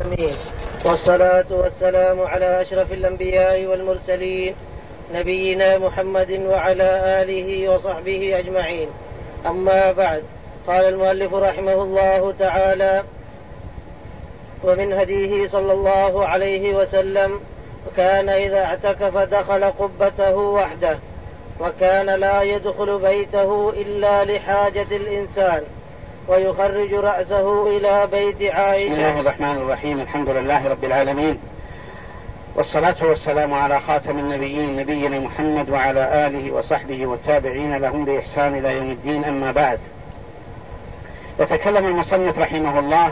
العالمين، والصلاة والسلام على أشرف الأنبياء والمرسلين نبينا محمد وعلى آله وصحبه أجمعين. أما بعد، قال المؤلف رحمه الله تعالى: ومن هديه صلى الله عليه وسلم كان إذا اعتكف دخل قبته وحده، وكان لا يدخل بيته إلا لحاجة الإنسان، ويخرج رأسه إلى بيت عائشة. بسم الله الرحمن الرحيم. الحمد لله رب العالمين، والصلاة والسلام على خاتم النبيين نبينا محمد وعلى آله وصحبه والتابعين لهم بإحسان إلى يوم الدين. أما بعد، يتكلم المصنف رحمه الله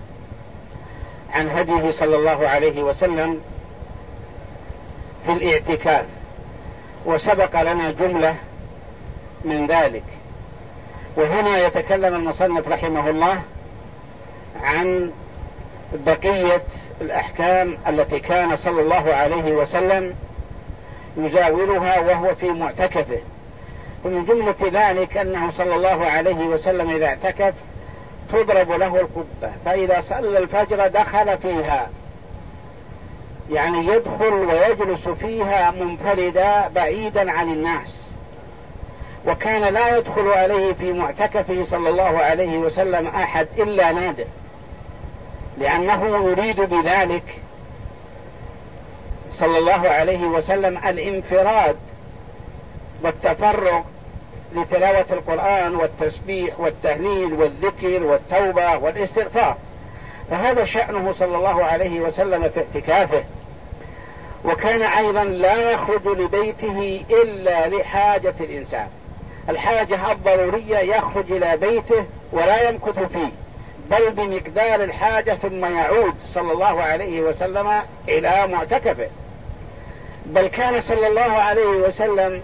عن هديه صلى الله عليه وسلم في الاعتكاف، وسبق لنا جملة من ذلك. وهنا يتكلم المصنف رحمه الله عن بقية الأحكام التي كان صلى الله عليه وسلم يزاولها وهو في معتكفه. ومن جملة ذلك أنه صلى الله عليه وسلم إذا اعتكف تضرب له القبة، فإذا صلى الفجر دخل فيها، يعني يدخل ويجلس فيها منفردا بعيدا عن الناس. وكان لا يدخل عليه في معتكفه صلى الله عليه وسلم أحد إلا نادر، لأنه يريد بذلك صلى الله عليه وسلم الانفراد والتفرغ لتلاوة القرآن والتسبيح والتهليل والذكر والتوبة والاستغفار، فهذا شأنه صلى الله عليه وسلم في اعتكافه. وكان أيضا لا يخرج لبيته إلا لحاجة الإنسان، الحاجة الضرورية، يخرج إلى بيته ولا يمكث فيه، بل بمقدار الحاجة ثم يعود صلى الله عليه وسلم إلى معتكفه. بل كان صلى الله عليه وسلم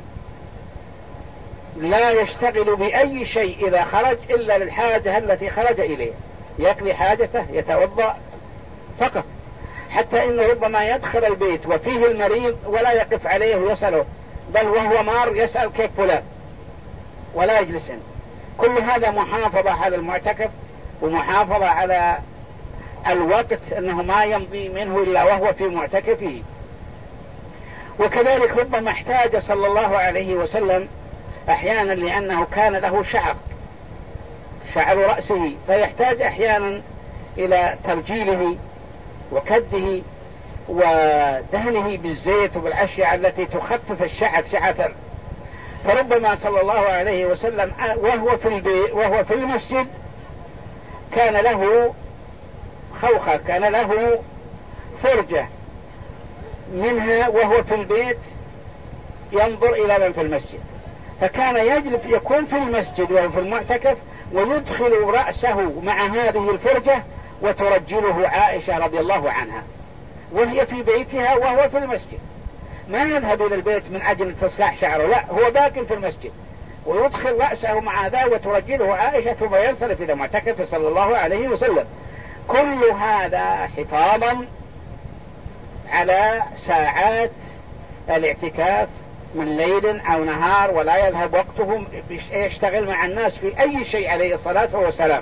لا يشتغل بأي شيء إذا خرج إلا للحاجة التي خرج إليه، يقضي حاجته، يتوضأ فقط. حتى إنه ربما يدخل البيت وفيه المريض ولا يقف عليه ويسأله، بل وهو مار يسأل كيف فلان ولا يجلس. كل هذا محافظة على المعتكف ومحافظة على الوقت، أنه ما يمضي منه إلا وهو في معتكفه. وكذلك ربما احتاج صلى الله عليه وسلم أحيانا، لأنه كان له شعر رأسه، فيحتاج أحيانا إلى ترجيله وكده ودهنه بالزيت وبالأشياء التي تخفف الشعر شعثا. فربما صلى الله عليه وسلم وهو في المسجد كان له خوخة، كان له فرجة منها، وهو في البيت ينظر إلى من في المسجد، فكان يكون في المسجد وهو في المعتكف ويدخل رأسه مع هذه الفرجة وترجله عائشة رضي الله عنها، وهي في بيتها وهو في المسجد. ما يذهب إلى البيت من أجل تصلاح شعره، لا، هو باق في المسجد ويدخل رأسه مع ذا وترجله عائشة ثم ينصرف إلى معتكفه صلى الله عليه وسلم. كل هذا حفاظا على ساعات الاعتكاف من ليل أو نهار، ولا يذهب وقته يشتغل مع الناس في أي شيء عليه الصلاة والسلام.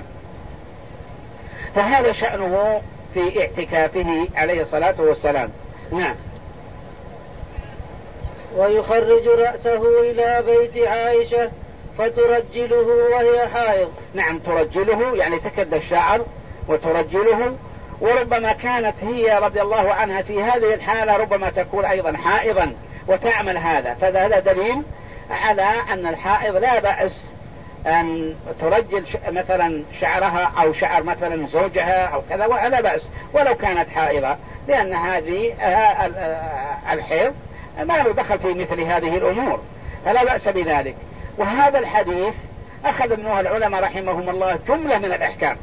فهذا شأنه في اعتكافه عليه الصلاة والسلام. نعم. ويخرج رأسه إلى بيت عائشة فترجله وهي حائض. نعم، ترجله يعني تكد الشعر وترجله. وربما كانت هي رضي الله عنها في هذه الحالة ربما تكون أيضا حائضا وتعمل هذا، فهذا دليل على أن الحائض لا بأس أن ترجل مثلا شعرها أو شعر مثلا زوجها أو كذا، ولا بأس ولو كانت حائضة، لأن هذه الحيض ما له دخل في مثل هذه الأمور، فلا بأس بذلك. وهذا الحديث أخذ منه العلماء رحمهم الله جملة من الأحكام،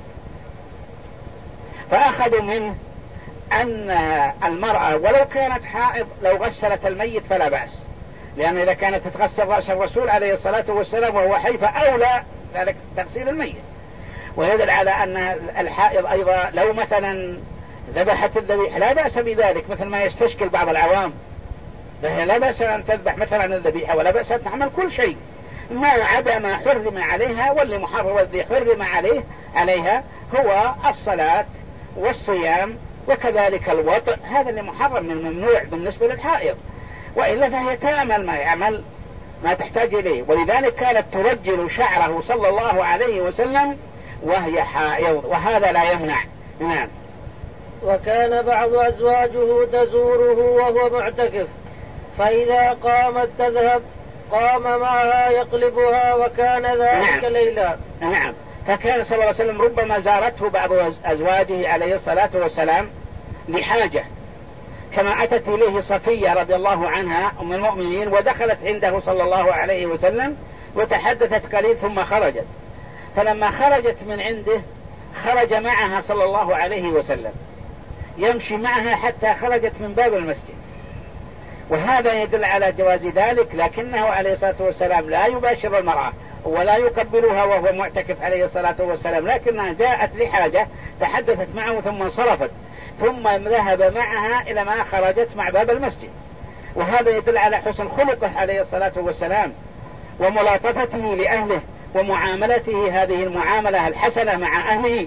فأخذوا منه أن المرأة ولو كانت حائض لو غسلت الميت فلا بأس، لأن إذا كانت تتغسل رأس الرسول عليه الصلاة والسلام وهو حي فأولى ذلك تغسيل الميت. ويدل على أن الحائض أيضا لو مثلا ذبحت الذبيحة لا بأس بذلك، مثل ما يستشكل بعض العوام، فهي لا بأس أن تذبح مثلا الذبيحة، ولا بأس أن تعمل كل شيء ما عدا ما حرم عليها، واللي محرم الذي حرم عليها هو الصلاة والصيام وكذلك الوطء هذا اللي محرم من ممنوع بالنسبة للحائض، وإلا فهي تعمل ما يعمل ما تحتاج إليه. ولذلك كانت ترجل شعره صلى الله عليه وسلم وهي حائض، وهذا لا يمنع. نعم. وكان بعض أزواجه تزوره وهو معتكف، فإذا قامت تذهب قام معها يقلبها، وكان ذلك ليلا. نعم. فكان صلى الله عليه وسلم ربما زارته بعض أزواجه عليه الصلاة والسلام لحاجة، كما أتت إليه صفية رضي الله عنها أم المؤمنين ودخلت عنده صلى الله عليه وسلم وتحدثت قليل ثم خرجت، فلما خرجت من عنده خرج معها صلى الله عليه وسلم يمشي معها حتى خرجت من باب المسجد، وهذا يدل على جواز ذلك، لكنه عليه الصلاة والسلام لا يباشر المرأة ولا يقبلها وهو معتكف عليه الصلاة والسلام، لكنها جاءت لحاجة تحدثت معه ثم انصرفت، ثم ذهب معها إلى ما خرجت مع باب المسجد، وهذا يدل على حسن خلقه عليه الصلاة والسلام وملاطفته لأهله ومعاملته هذه المعاملة الحسنة مع أهله.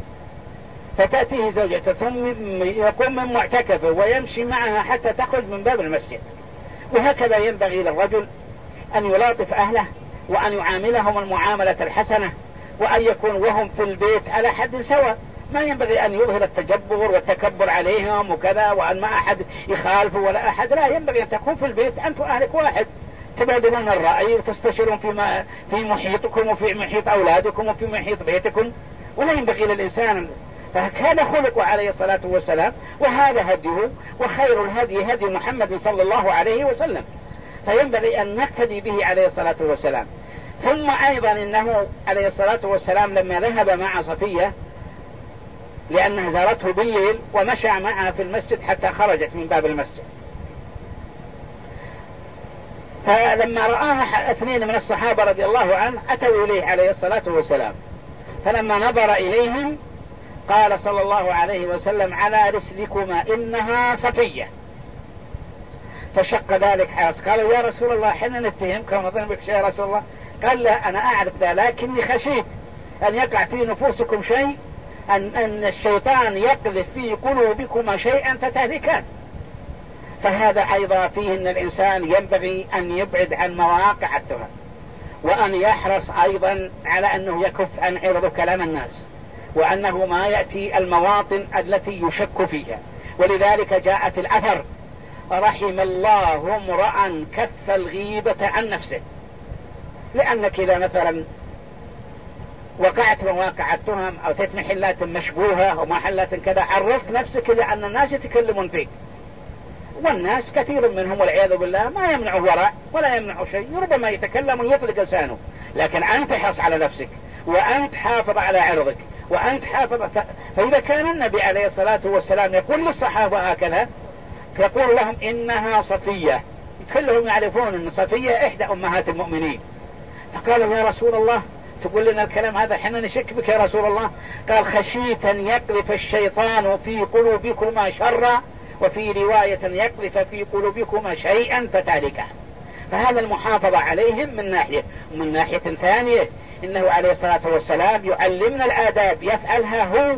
فتأتيه زوجته ثم يقوم من معتكفه ويمشي معها حتى تخرج من باب المسجد. وهكذا ينبغي للرجل أن يلاطف أهله وأن يعاملهم المعاملة الحسنة، وأن يكون وهم في البيت على حد سواء، ما ينبغي أن يظهر التجبر والتكبر عليهم وكذا، وأن ما أحد يخالف ولا أحد، لا، ينبغي أن تكون في البيت أنت وأهلك واحد، تبادلون الرأي وتستشيرون في محيطكم وفي محيط أولادكم وفي محيط بيتكم، ولا ينبغي للإنسان. فكان خلقه عليه الصلاة والسلام، وهذا هديه، وخير الهدي هدي محمد صلى الله عليه وسلم، فينبغي أن نقتدي به عليه الصلاة والسلام. ثم أيضا إنه عليه الصلاة والسلام لما ذهب مع صفية لأنها زارته بالليل ومشى معها في المسجد حتى خرجت من باب المسجد، فلما رآها اثنين من الصحابة رضي الله عنه أتوا إليه عليه الصلاة والسلام، فلما نظر إليهم قال صلى الله عليه وسلم: على رسلكما إنها صفية. فشق ذلك حرص، قالوا: يا رسول الله حنا نتهمك ونظن بك شيء يا رسول الله. قال: لا، أنا أعرف ذا، لكني خشيت أن يقع في نفوسكم شيء، أن الشيطان يقذف في قلوبكما شيئا فتهلكان. فهذا أيضا فيه أن الإنسان ينبغي أن يبعد عن مواقع التهم، وأن يحرص أيضا على أنه يكف عن عرض كلام الناس، وأنه ما يأتي المواطن التي يشك فيها. ولذلك جاء في الأثر: رحم الله امرأ كف الغيبة عن نفسه. لأنك إذا مثلا وقعت مواقع التهم أو محلات مشبوهة ومحلات كذا، عرفت نفسك لأن الناس يتكلمون فيك، والناس كثير منهم والعياذ بالله ما يمنع وراء ولا يمنع شيء، ربما يتكلم ويطلق لسانه، لكن أنت حرص على نفسك، وأنت حافظ على عرضك، وأنت حافظ. فإذا كان النبي عليه الصلاة والسلام يقول للصحابة هكذا، يقول لهم: إنها صفية، كلهم يعرفون أن صفية إحدى أمهات المؤمنين. فقالوا: يا رسول الله تقول لنا الكلام هذا، حنا نشك بك يا رسول الله. قال: خشيت أن يقذف الشيطان في قلوبكما شرا، وفي رواية يقذف في قلوبكما شيئا فتهلكا. فهذا المحافظة عليهم من ناحية، ومن ناحية ثانية إنه عليه الصلاة والسلام يعلمنا الآداب يفعلها هو،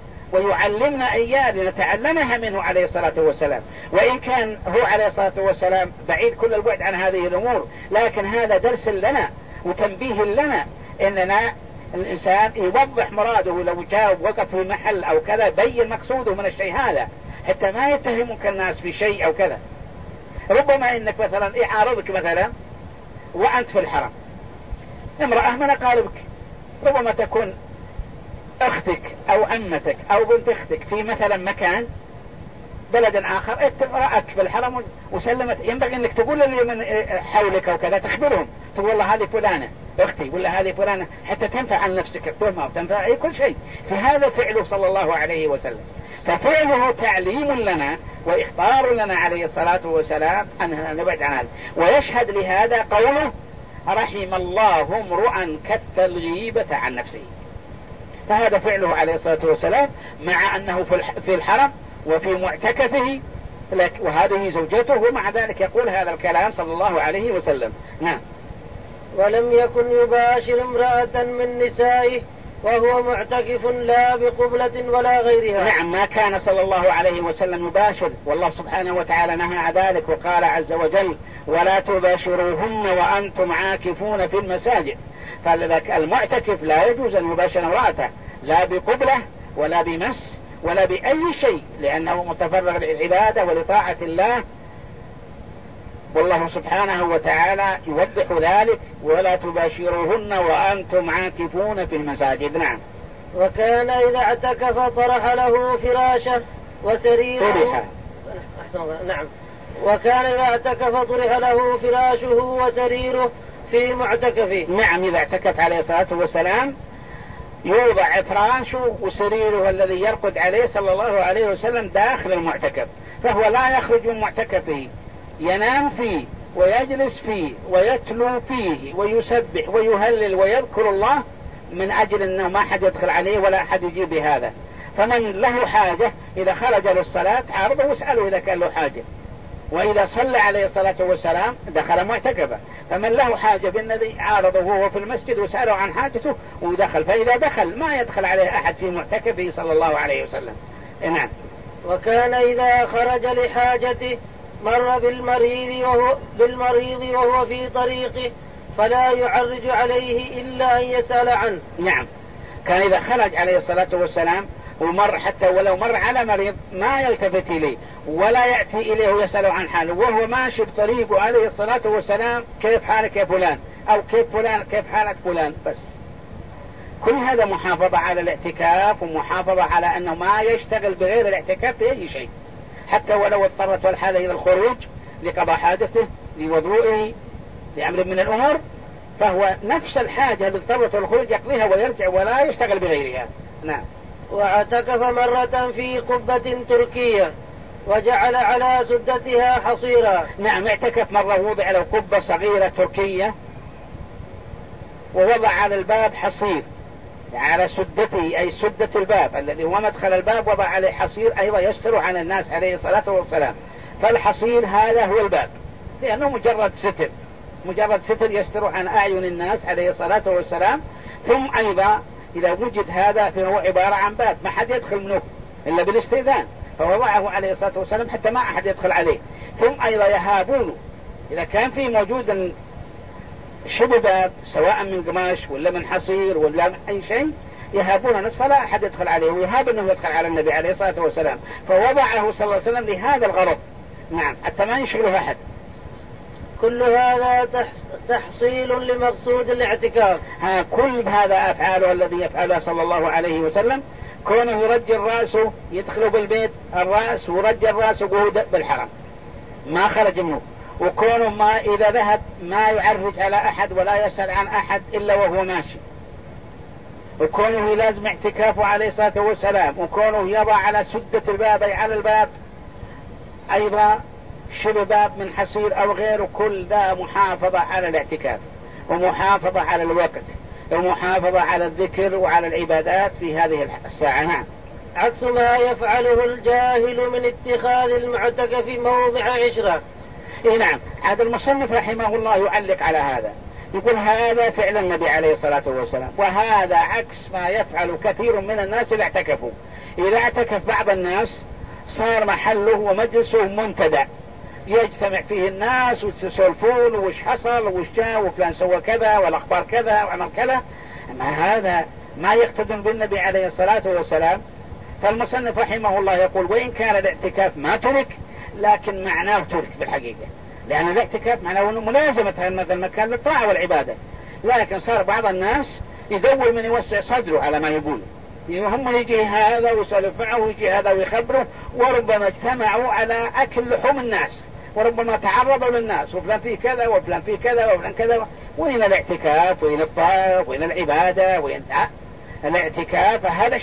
ويعلمنا إياه لنتعلمها منه عليه الصلاة والسلام. وإن كان هو عليه الصلاة والسلام بعيد كل البعد عن هذه الأمور، لكن هذا درس لنا وتنبيه لنا، إننا الإنسان يوضح مراده، لو جاء وقف في محل أو كذا بين مقصوده من الشيء هذا، حتى ما يتهمك الناس بشيء أو كذا. ربما إنك مثلا يعارضك مثلا وأنت في الحرم امرأة من أقاربك، ربما تكون أختك أو عمتك أو بنت أختك في مثلا مكان بلد آخر، رأك بالحرم وسلمت، ينبغي أنك تقول للي من حولك أو كذا، تخبرهم، تقول والله هذه فلانة أختي ولا هذه فلانة، حتى تنفع عن نفسك التهمة وتنفع أي كل شيء. فهذا فعله صلى الله عليه وسلم، ففعله تعليم لنا وإخبار لنا عليه الصلاة والسلام أننا نبعد عن هذا. ويشهد لهذا قوله: رحم الله امرؤا كف الغيبة عن نفسه. فهذا فعله عليه الصلاة والسلام، مع أنه في الحرم وفي معتكفه، وهذه زوجته، ومع ذلك يقول هذا الكلام صلى الله عليه وسلم. نعم. ولم يكن يباشر امرأة من نسائه وهو معتكف لا بقبلة ولا غيرها. نعم، ما كان صلى الله عليه وسلم يباشر، والله سبحانه وتعالى نهى عن ذلك وقال عز وجل ولا تباشروهن وأنتم عاكفون في المساجد. فلذلك المعتكف لا يجوز أن يباشر امرأته لا بقبلة ولا بمس ولا بأي شيء، لأنه متفرغ للعبادة ولطاعة الله، والله سبحانه وتعالى يوضح ذلك ولا تباشروهن وأنتم عاكفون في المساجد. نعم. وكان إذا اعتكف طرح له فراشه وسريره. نعم. وكان إذا اعتكف طرح له فراشه وسريره في معتكفه. نعم، إذا اعتكف عليه الصلاة والسلام يوضع فراشه وسريره الذي يرقد عليه صلى الله عليه وسلم داخل المعتكف، فهو لا يخرج من معتكفه، ينام فيه ويجلس فيه ويتلو فيه ويسبح ويهلل ويذكر الله من أجل أنه ما حد يدخل عليه ولا أحد يجيب بهذا. فمن له حاجة إذا خرج للصلاة عارضه واسأله إذا كان له حاجة، وإذا صلى عليه الصلاة والسلام دخل معتكفه. فمن له حاجة بالنبي عارضه وهو في المسجد وسأله عن حاجته ودخل، فإذا دخل ما يدخل عليه أحد في معتكفه صلى الله عليه وسلم. نعم. وكان إذا خرج لحاجته مر بالمريض وهو في طريقه فلا يعرج عليه إلا أن يسأل عنه. نعم، كان إذا خرج عليه الصلاة والسلام ومر حتى ولو مر على مريض ما يلتفت إليه ولا يأتي إليه ويسأل عن حاله، وهو ماشي بطريقه عليه الصلاة والسلام كيف حالك يا فلان، أو كيف فلان كيف حالك فلان. بس كل هذا محافظة على الاعتكاف ومحافظة على أنه ما يشتغل بغير الاعتكاف في أي شيء، حتى ولو اضطرت الحالة إلى الخروج لقضاء حاجته لوضوئه لأمر من الأمور، فهو نفس الحاجة اللي اضطرت الخروج يقضيها ويرجع ولا يشتغل بغيرها. نعم. واعتكف مرة في قبة تركية وجعل على سدتها حصيرا. نعم، اعتكف مرة وضع له قبة صغيرة تركية ووضع على الباب حصير على سدته، أي سدة الباب الذي هو مدخل الباب، وضع عليه حصير أيضا يستر عن الناس عليه الصلاة والسلام. فالحصير هذا هو الباب، لأنه مجرد ستر يستر عن أعين الناس عليه الصلاة والسلام. ثم أيضا إذا وجد هذا فهو عبارة عن باب ما حد يدخل منه إلا بالاستئذان، فوضعه عليه الصلاة والسلام حتى ما أحد يدخل عليه. ثم أيضا يهابون إذا كان في موجود شبه باب سواء من قماش ولا من حصير ولا من أي شيء يهابون نصف لا أحد يدخل عليه، ويهاب أنه يدخل على النبي عليه الصلاة والسلام، فوضعه صلى الله عليه وسلم لهذا الغرض. نعم، حتى ما يشغله أحد. كل هذا تحصيل لمقصود الاعتكاف. كل هذا أفعاله الذي يفعلها صلى الله عليه وسلم، كونه يرجل رأسه يدخل بالبيت الرأس ورجل رأسه قهود بالحرم ما خرج منه، وكونه ما إذا ذهب ما يعرج على أحد ولا يسأل عن أحد إلا وهو ماشي، وكونه لازم اعتكافه عليه الصلاة والسلام، وكونه يضع على سدة الباب أي على الباب أيضا شبه باب من حصير أو غيره. كل ذا محافظة على الاعتكاف ومحافظة على الوقت ومحافظة على الذكر وعلى العبادات في هذه الساعة. نعم. عكس ما يفعله الجاهل من اتخاذ المعتكف موضع عشرة. نعم، هذا المصنف رحمه الله يعلق على هذا، يقول هذا فعل النبي عليه الصلاة والسلام، وهذا عكس ما يفعل كثير من الناس إذا اعتكفوا. إذا اعتكف بعض الناس صار محله ومجلسه منتدى يجتمع فيه الناس ويسولفون وش حصل وش جاء وفلان سوى كذا والأخبار كذا وعمل كذا. أما هذا ما يقتدون بالنبي عليه الصلاة والسلام. فالمصنف رحمه الله يقول وإن كان الاعتكاف ما ترك لكن معناه ترك بالحقيقة، لأن الاعتكاف معناه ملازمة هذا المكان للطاعة والعبادة. لكن صار بعض الناس يدور من يوسع صدره على ما يقول، هم يجي هذا ويسولف معه ويجي هذا ويخبره، وربما اجتمعوا على أكل لحوم الناس، وربما تعرضوا للناس وفلان فيه كذا وفلان فيه كذا وفلان كذا. وين الاعتكاف وين الطاعة وين العبادة وين الاعتكاف؟ هذا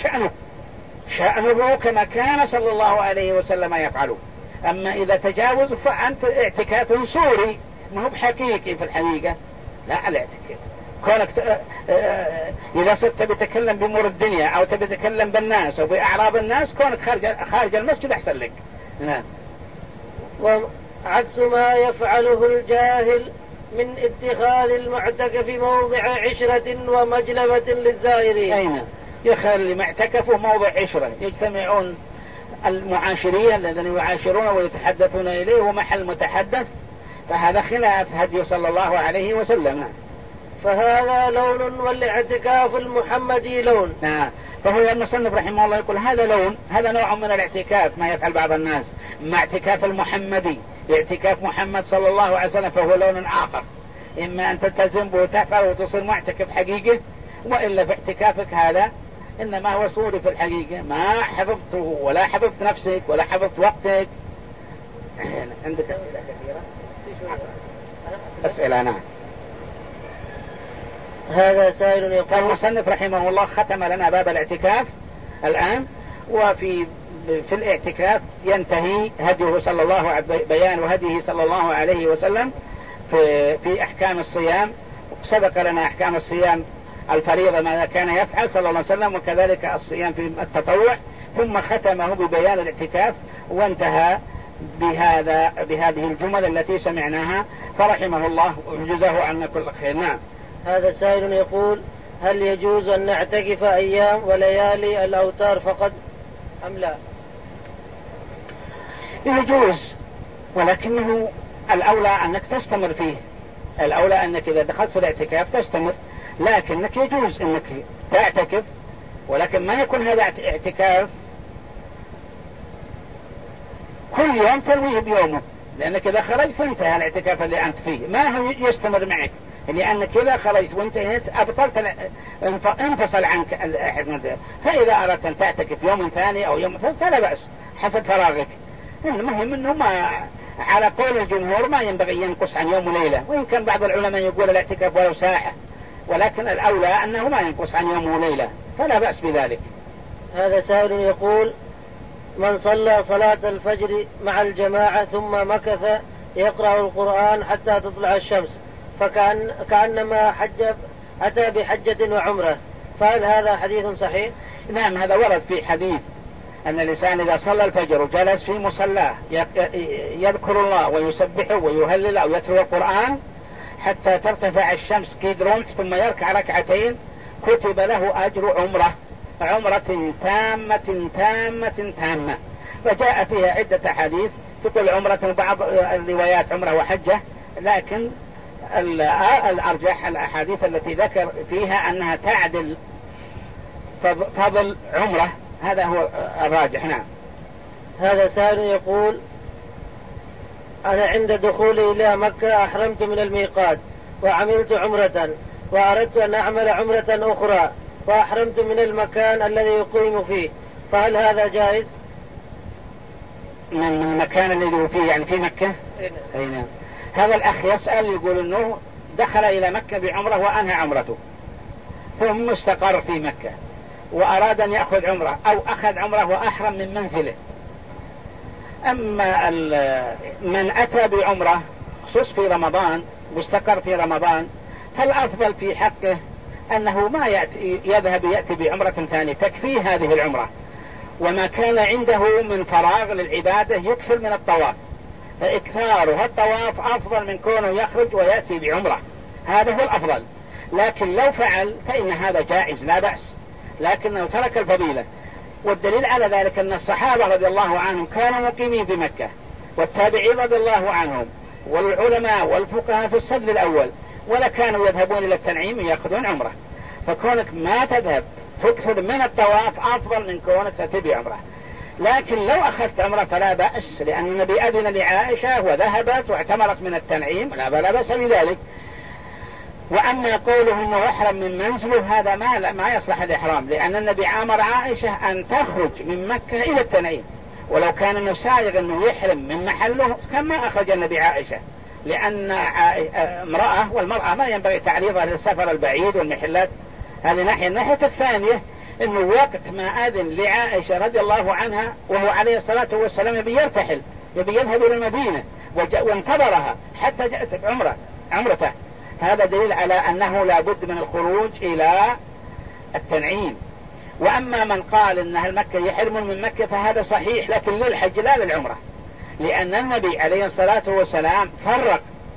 شأنه كما كان صلى الله عليه وسلم يفعله. أما إذا تجاوز فأنت اعتكاف صوري ما هو بحقيقي في الحقيقة. لا، الاعتكاف كونك إذا صرت بتكلم بأمور الدنيا أو تتكلم بالناس أو بأعراض الناس كونك خارج المسجد أحسن لك. نعم. وعكس ما يفعله الجاهل من اتخاذ المعتكف موضع عشرة ومجلبة للزائرين. أين يخلي معتكفه موضع عشرة، يجتمعون المعاشرين الذين يعاشرون ويتحدثون إليه ومحل متحدث، فهذا خلاف هدي صلى الله عليه وسلم. فهذا لون والاعتكاف المحمدي لون. فهو المصنف رحمه الله يقول هذا لون، هذا نوع من الاعتكاف ما يفعل بعض الناس، مع اعتكاف المحمدي، اعتكاف محمد صلى الله عليه وسلم فهو لون آخر، إما أن تلتزم وتفعل وتصير معتكف حقيقي، وإلا في اعتكافك هذا إنما هو صوري في الحقيقة، ما حفظته ولا حفظت نفسك ولا حفظت وقتك. عندك أسئلة كثيرة؟ أسئلة. نعم. هذا سائل يقول المصنف رحمه الله ختم لنا باب الاعتكاف الآن، وفي الاعتكاف ينتهي هديه صلى الله عليه بيان هديه صلى الله عليه وسلم في أحكام الصيام. سبق لنا أحكام الصيام الفريضة ماذا كان يفعل صلى الله عليه وسلم، وكذلك الصيام في التطوع، ثم ختمه ببيان الاعتكاف وانتهى بهذه الجمل التي سمعناها، فرحمه الله وجزاه عنا كل خير. نعم. هذا سائل يقول هل يجوز أن نعتكف أيام وليالي الأوتار فقط أم لا؟ يجوز، ولكنه الأولى أنك تستمر فيه، الأولى أنك إذا دخلت في الاعتكاف تستمر، لكنك يجوز أنك تعتكف، ولكن ما يكون هذا اعتكاف كل يوم ترويه بيومه، لأنك إذا خرجت انتهى الاعتكاف اللي أنت فيه، ما هو يستمر معك، لأنك إذا خرجت وانتهيت أبطلت، انفصل عنك الأحد. فإذا أردت أن تعتكف يوم ثاني أو يوم ثالث فلا بأس حسب فراغك. المهم أنه ما على قول الجمهور ما ينبغي ينقص عن يوم وليلة، وإن كان بعض العلماء يقول الاعتكاف ولو ساعة، ولكن الأولى أنه ما ينقص عن يوم وليلة، فلا بأس بذلك. هذا سائل يقول من صلى صلاة الفجر مع الجماعة ثم مكث يقرأ القرآن حتى تطلع الشمس كأنما أتى بحجة وعمرة، فهل هذا حديث صحيح؟ نعم، هذا ورد في حديث أن الإنسان إذا صلى الفجر وجلس في مصلاه يذكر الله ويسبحه ويهلل أو يتلو القرآن حتى ترتفع الشمس كيد رمح ثم يركع ركعتين كتب له أجر عمرة تامة تامة تامة. وجاء فيها عدة حديث تقول عمرة، بعض الروايات عمرة وحجة، لكن الأرجح الأحاديث التي ذكر فيها أنها تعدل فضل عمرة، هذا هو الراجح. نعم. هذا سائل يقول أنا عند دخولي إلى مكة أحرمت من الميقات وعملت عمرة وأردت أن أعمل عمرة أخرى وأحرمت من المكان الذي يقيم فيه، فهل هذا جائز؟ من المكان الذي فيه يعني في مكة؟ نعم. هذا الأخ يسأل يقول أنه دخل إلى مكة بعمرة وأنهى عمرته ثم استقر في مكة وأراد أن يأخذ عمرة أو أخذ عمرة وأحرم من منزله. أما من أتى بعمرة خصوص في رمضان واستقر في رمضان، فالأفضل في حقه أنه ما يأتي بعمرة ثانية، تكفيه هذه العمرة، وما كان عنده من فراغ للعبادة يكثر من الطواف، فإكثاره الطواف أفضل من كونه يخرج ويأتي بعمرة، هذا هو الأفضل. لكن لو فعل فإن هذا جائز لا بأس، لكنه ترك الفضيلة. والدليل على ذلك أن الصحابة رضي الله عنهم كانوا مقيمين بمكة، والتابعين رضي الله عنهم والعلماء والفقهاء في الصدر الأول، ولا كانوا يذهبون إلى التنعيم يأخذون عمرة. فكونك ما تذهب تكثر من الطواف أفضل من كونك تأتي بعمرة. لكن لو أخذت عمرة فلا بأس، لأن النبي أذن لعائشة وذهبت واعتمرت من التنعيم، لا بأس بذلك. وأما قوله أنه يحرم من منزله هذا ما يصلح الإحرام، لأن النبي أمر عائشة أن تخرج من مكة إلى التنعيم، ولو كان أنه سائغ أنه يحرم من محله كان ما أخرج النبي عائشة، لأن امرأة، والمرأة ما ينبغي تعريضها للسفر البعيد والمحلات. هذه الناحية الثانية أنه وقت ما أذن لعائشة رضي الله عنها وهو عليه الصلاة والسلام يبي يرتحل، يبي يذهب إلى المدينة، وانتظرها حتى جاءت عمرته، هذا دليل على أنه لا بد من الخروج إلى التنعيم. وأما من قال أن أهل مكة يحرمون من مكة فهذا صحيح، لكن للحج لا للعمرة، لأن النبي عليه الصلاة والسلام فرق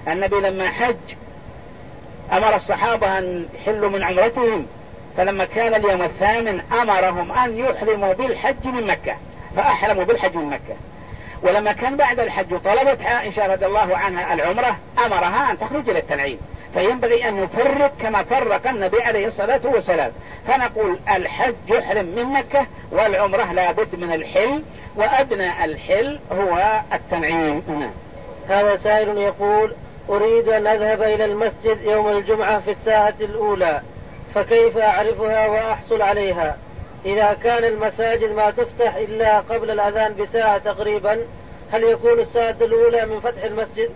النبي لما حج أمر الصحابة أن يحلوا من عمرتهم، فلما كان اليوم الثامن أمرهم أن يحرموا بالحج من مكة، فأحرموا بالحج من مكة. ولما كان بعد الحج طلبت عائشة رضي الله عنها العمرة، أمرها أن تخرج إلى التنعيم. فينبغي أن نفرق كما فرق النبي عليه الصلاة والسلام، فنقول الحج يحرم من مكة، والعمرة لابد من الحل، وأدنى الحل هو التنعيم. هذا سائل يقول: أريد أن أذهب إلى المسجد يوم الجمعة في الساعة الأولى، فكيف أعرفها وأحصل عليها؟ إذا كان المساجد ما تفتح إلا قبل الأذان بساعة تقريبا، هل يكون الساعة الأولى من فتح المسجد؟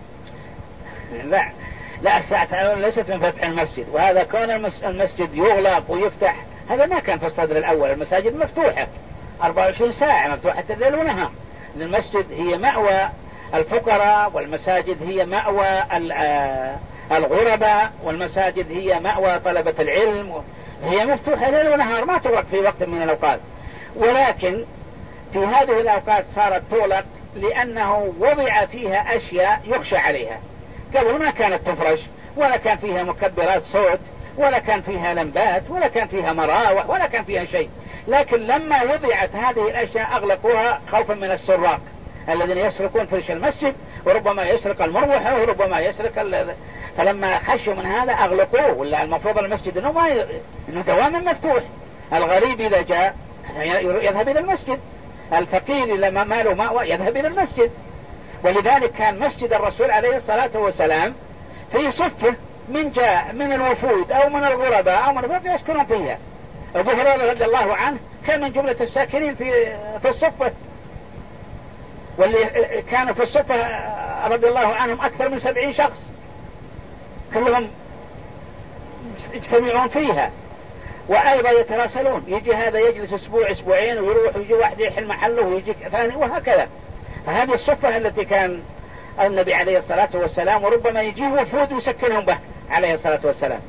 لا، الساعة الأولى ليست من فتح المسجد، وهذا كون المسجد يغلق ويفتح هذا ما كان في الصدر الأول. المساجد مفتوحة 24 ساعة، مفتوحة الليل ونهار. المسجد هي مأوى الفقراء، والمساجد هي مأوى الغرباء، والمساجد هي مأوى طلبة العلم، هي مفتوحة ليل ونهار، ما تغلق في وقت من الأوقات. ولكن في هذه الأوقات صارت تغلق لأنه وضع فيها أشياء يخشى عليها. قبل ما كانت تفرش، ولا كان فيها مكبرات صوت، ولا كان فيها لمبات، ولا كان فيها مراوح، ولا كان فيها شيء. لكن لما وضعت هذه الأشياء أغلقوها خوفا من السراق الذين يسرقون فرش المسجد، وربما يسرق المروحة، وربما يسرق فلما خشوا من هذا أغلقوه. ولا المفروض المسجد إنه دواما مفتوح. الغريب إذا جاء يذهب إلى المسجد، الفقير لما ماله مأوى يذهب إلى المسجد. ولذلك كان مسجد الرسول عليه الصلاة والسلام في صفه من جاء من الوفود أو من الغرباء أو من الغرباء يسكنون فيها. أبو هريرة رضي الله عنه كان من جملة الساكنين في الصفة، واللي كانوا في الصفة رضي الله عنهم أكثر من 70 شخص كلهم يجتمعون فيها، وأيضا يتراسلون. يجي هذا يجلس أسبوع أسبوعين ويروح، ويجي واحد يحل محله ويجي ثاني، وهكذا. فهذه الصفة التي كان النبي عليه الصلاة والسلام وربما يجيه وفود ويسكنهم به عليه الصلاة والسلام.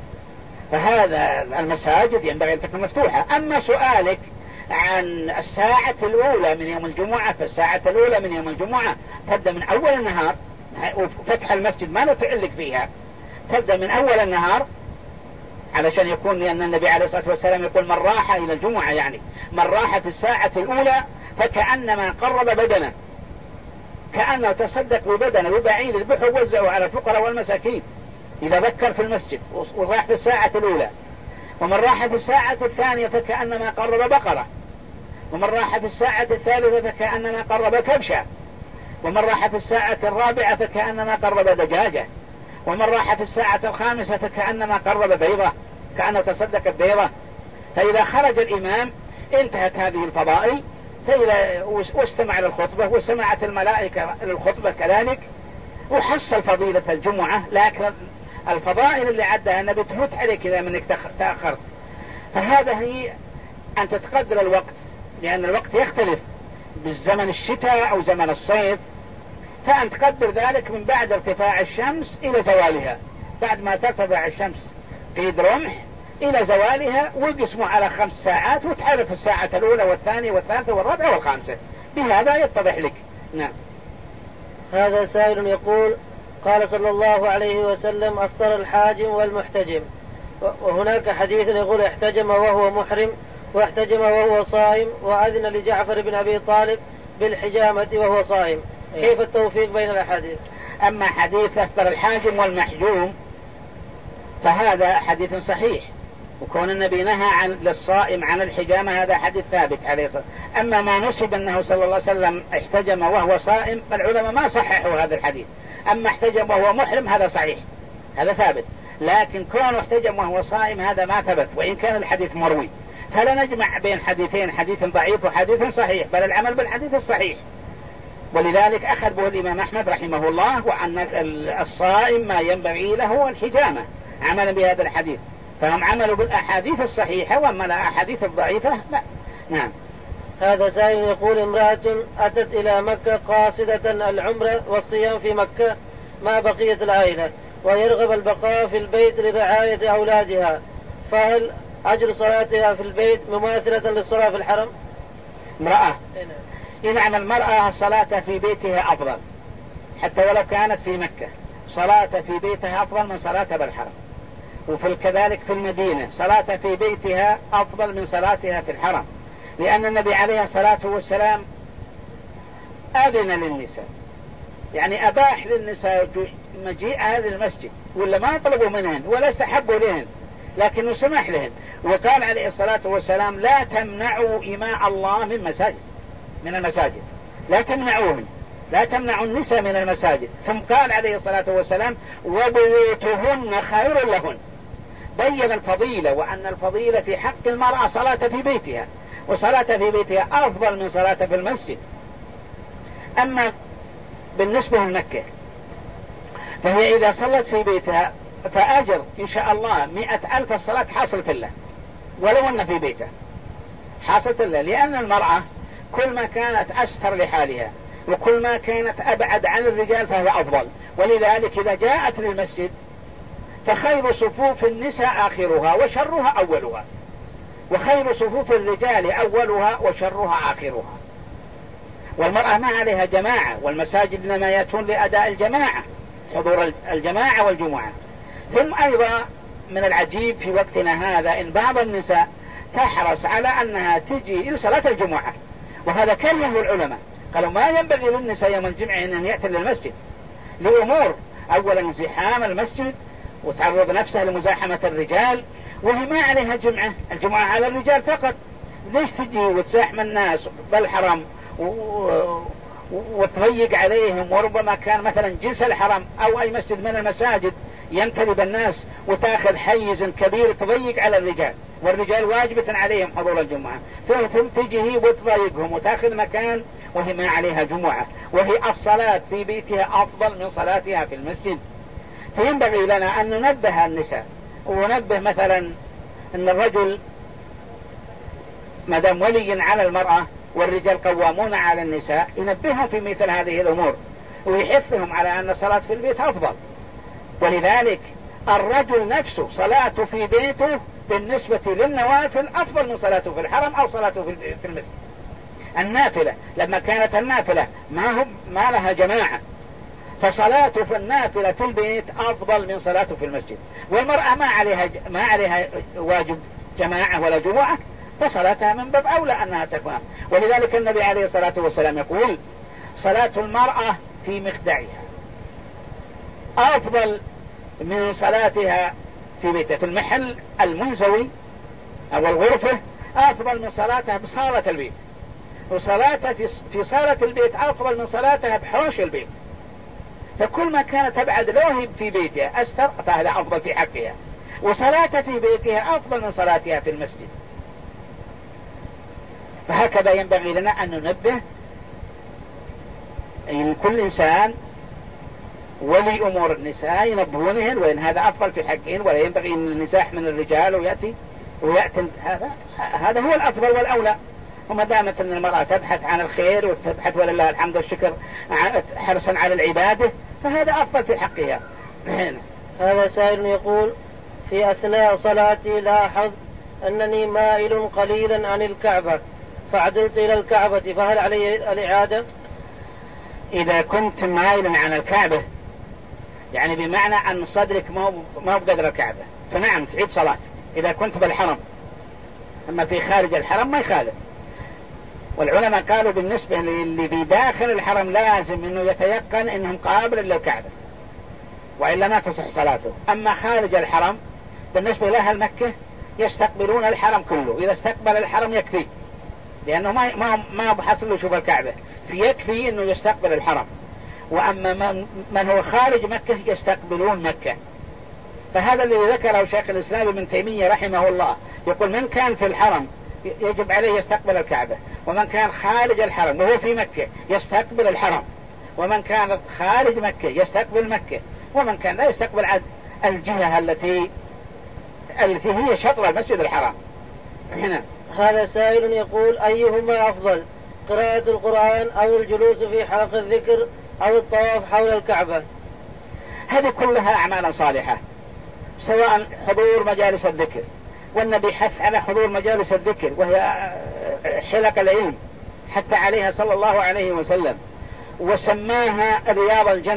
فهذا المساجد ينبغي أن تكون مفتوحة. أما سؤالك عن الساعة الأولى من يوم الجمعة، فالساعة الأولى من يوم الجمعة تبدأ من أول النهار، وفتح المسجد ما نتعلق فيها، تبدأ من أول النهار، علشان يكون لأن النبي عليه الصلاة والسلام يقول: من راح إلى الجمعة، يعني من راح في الساعة الأولى فكأنما قرب بدنا، كأنه تصدق ببدنه ببعير البحر ووزعه على الفقراء والمساكين إذا ذكر في المسجد وراح في الساعة الأولى. ومن راح في الساعة الثانية فكأنما قرب بقرة، ومن راح في الساعة الثالثة فكأنما قرب كبشة، ومن راح في الساعة الرابعة فكأنما قرب دجاجة، ومن راح في الساعة الخامسة فكأنما قرب بيضة، كأنه تصدق بيضة. فإذا خرج الإمام انتهت هذه الفضائل، فإذا واستمع للخطبة وسمعت الملائكة للخطبة كذلك، وحصل فضيلة الجمعة. لكن الفضائل اللي عدها النبي تفوت عليك إذا منك تأخرت. فهذا هي أن تتقدر الوقت، لأن الوقت يختلف بالزمن الشتاء أو زمن الصيف، فأن تقدر ذلك من بعد ارتفاع الشمس إلى زوالها. بعد ما ترتفع الشمس قيد رمح إلى زوالها، ويقسموا على 5 ساعات، وتعرف الساعة الأولى والثانية والثالثة والرابعة والخامسة. بهذا يتضح لك. نعم. هذا سائل يقول: قال صلى الله عليه وسلم: أفطر الحاجم والمحتجم. وهناك حديث يقول: احتجم وهو محرم، واحتجم وهو صائم، وأذن لجعفر بن أبي طالب بالحجامة وهو صائم. كيف التوفيق بين الأحاديث؟ أما حديث أفطر الحاجم والمحجوم فهذا حديث صحيح، وكون النبي نهى للصائم عن الحجامة هذا حديث ثابت عليه الصلاة. أما ما نسب أنه صلى الله عليه وسلم احتجم وهو صائم، العلماء ما صححوا هذا الحديث. أما احتجم وهو محرم هذا صحيح، هذا ثابت. لكن كونه احتجم وهو صائم هذا ما ثبت، وإن كان الحديث مروي. فلا نجمع بين حديثين، حديث ضعيف وحديث صحيح، بل العمل بالحديث الصحيح. ولذلك أخذ به الإمام أحمد رحمه الله، وأن الصائم ما ينبغي له الحجامة عملا بهذا الحديث. فهم عملوا بالأحاديث الصحيحة، وأما الأحاديث الضعيفة لا. نعم. هذا سائل يقول: امرأة أتت إلى مكة قاصدة العمرة والصيام في مكة مع بقية العائلة، ويرغب البقاء في البيت لرعاية أولادها، فهل أجر صلاتها في البيت مماثلة للصلاة في الحرم؟ امرأة نعم، المرأة صلاتها في بيتها أفضل حتى ولو كانت في مكة، صلاة في بيتها أفضل من صلاتها بالحرم، وفي كذلك في المدينة صلاة في بيتها أفضل من صلاتها في الحرم، لأن النبي عليه الصلاة والسلام أذن للنساء، يعني أباح للنساء مجيء هذا المسجد، ولا ما طلبوا منهن ولا استحبوا لهن، لكنه سمح لهن، وقال عليه الصلاة والسلام لا تمنعوا إماء الله من المساجد، لا تمنعوهن، لا تمنعوا النساء من المساجد. ثم قال عليه الصلاة والسلام وبيوتهن خير لهن، بين الفضيلة، وأن الفضيلة في حق المرأة صلاة في بيتها، وصلاة في بيتها أفضل من صلاة في المسجد. أما بالنسبة لمكة فهي إذا صلت في بيتها فأجر إن شاء الله 100,000 الصلاة حاصلة له، ولو أن في بيتها حاصلة له، لأن المرأة كل ما كانت أستر لحالها وكل ما كانت أبعد عن الرجال فهي أفضل. ولذلك إذا جاءت للمسجد فخير صفوف النساء آخرها وشرها أولها، وخير صفوف الرجال أولها وشرها آخرها. والمرأة ما عليها جماعة، والمساجد إنما يأتون لأداء الجماعة، حضور الجماعة والجمعة. ثم أيضا من العجيب في وقتنا هذا إن بعض النساء تحرص على أنها تجي إلى صلاة الجمعة، وهذا كرهه العلماء، قالوا ما ينبغي للنساء يوم الجمعة أن يأتي للمسجد لأمور، أولا زحام المسجد وتعرض نفسها لمزاحمة الرجال، وهي ما عليها جمعة، الجمعة على الرجال فقط، ليش تجي وتزاحم الناس بالحرم وتضيق عليهم؟ وربما كان مثلا جنس الحرم أو أي مسجد من المساجد ينتدب الناس وتأخذ حيز كبير تضيق على الرجال، والرجال واجبة عليهم حضور الجمعة، ثم تجي وتضايقهم وتأخذ مكان وهي ما عليها جمعة، وهي الصلاة في بيتها أفضل من صلاتها في المسجد. فينبغي لنا أن ننبه النساء، وننبه مثلا أن الرجل مدام ولي على المرأة والرجال قوامون على النساء، ينبههم في مثل هذه الأمور ويحثهم على أن الصلاة في البيت أفضل. ولذلك الرجل نفسه صلاته في بيته بالنسبة للنوافل أفضل من صلاته في الحرم أو صلاته في المسجد. النافلة لما كانت النافلة ما لها جماعة، فصلاته في النافلة في البيت أفضل من صلاته في المسجد. والمرأة ما عليها واجب جماعة ولا جمعة، فصلاتها من باب أولى أنها تكون. ولذلك النبي عليه الصلاة والسلام يقول صلاة المرأة في مخدعها أفضل من صلاتها في بيتها، في المحل المنزوي أو الغرفة أفضل من صلاتها بصالة البيت، وصلاتها في صالة البيت أفضل من صلاتها بحوش البيت. فكل ما كانت تبعد لوهب في بيتها أستر فهذا أفضل في حقها، وصلاتها في بيتها أفضل من صلاتها في المسجد. فهكذا ينبغي لنا أن ننبه إن كل إنسان ولي أمور النساء ينبهونهن وإن هذا أفضل في حقهن، ولا ينبغي أن النساء من الرجال ويأتي هذا هو الأفضل والأولى. وما دامت أن المرأة تبحث عن الخير وتبحث ولله الحمد والشكر حرصا على العبادة فهذا أفضل في حقها. هذا سائل يقول في أثناء صلاتي لاحظ أنني مائل قليلا عن الكعبة فعدلت إلى الكعبة، فهل علي الإعادة؟ إذا كنت مائلا عن الكعبة يعني بمعنى أن صدرك ما هو بقدر الكعبة فنعم تعيد صلاتك إذا كنت بالحرم، أما في خارج الحرم ما يخالف. والعلماء قالوا بالنسبة للي في داخل الحرم لازم أنه يتيقن أنهم قابل للكعبة وإلا ما تصح صلاته. أما خارج الحرم بالنسبة لها المكة يستقبلون الحرم كله، إذا استقبل الحرم يكفي، لأنه ما بحصل له يشوف الكعبة، فيكفي أنه يستقبل الحرم. وأما من هو خارج مكة يستقبلون مكة. فهذا الذي ذكره شيخ الإسلام ابن تيمية رحمه الله، يقول من كان في الحرم يجب عليه يستقبل الكعبة، ومن كان خارج الحرم وهو في مكة يستقبل الحرم، ومن كان خارج مكة يستقبل مكة، ومن كان لا يستقبل الجهة التي هي شطر المسجد الحرام. هنا هذا سائل يقول أيهما أفضل، قراءة القرآن أو الجلوس في حلق الذكر أو الطواف حول الكعبة؟ هذه كلها أعمال صالحة، سواء حضور مجالس الذكر، والنبي حث على حضور مجالس الذكر وهي حلق العلم حتى عليها صلى الله عليه وسلم، وسماها رياض الجنة،